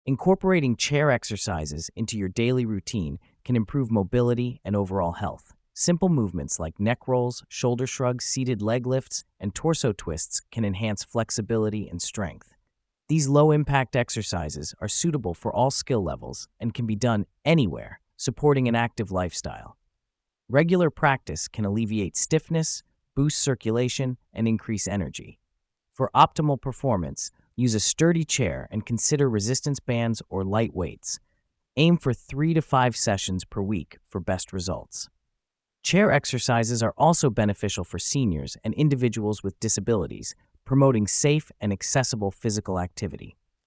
Incorporating chair exercises into your daily routine can improve mobility and overall health. Simple movements like neck rolls, shoulder shrugs, seated leg lifts, and torso twists can enhance flexibility and strength. These low-impact exercises are suitable for all skill levels and can be done anywhere, supporting an active lifestyle. Regular practice can alleviate stiffness, boost circulation, and increase energy. For optimal performance, use a sturdy chair and consider resistance bands or light weights. Aim for 3 to 5 sessions per week for best results. Chair exercises are also beneficial for seniors and individuals with disabilities, promoting safe and accessible physical activity.